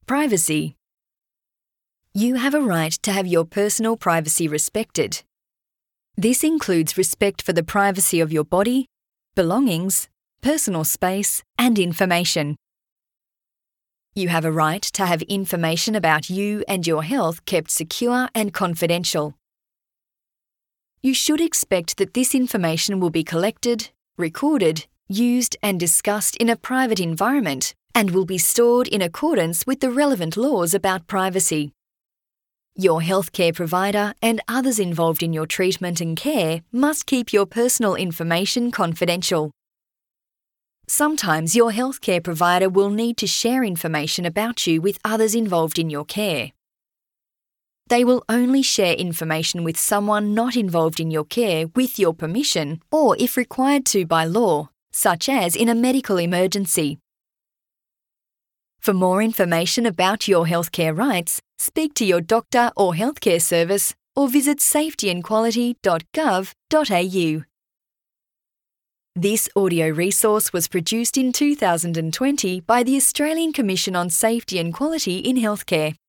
Privacy. You have a right to have your personal privacy respected. This includes respect for the privacy of your body, belongings, personal space, and information. You have a right to have information about you and your health kept secure and confidential. You should expect that this information will be collected, recorded, used, and discussed in a private environment and will be stored in accordance with the relevant laws about privacy. Your healthcare provider and others involved in your treatment and care must keep your personal information confidential. Sometimes your healthcare provider will need to share information about you with others involved in your care. They will only share information with someone not involved in your care with your permission or if required to by law, such as in a medical emergency. For more information about your healthcare rights, speak to your doctor or healthcare service or visit safetyandquality.gov.au. This audio resource was produced in 2020 by the Australian Commission on Safety and Quality in Healthcare.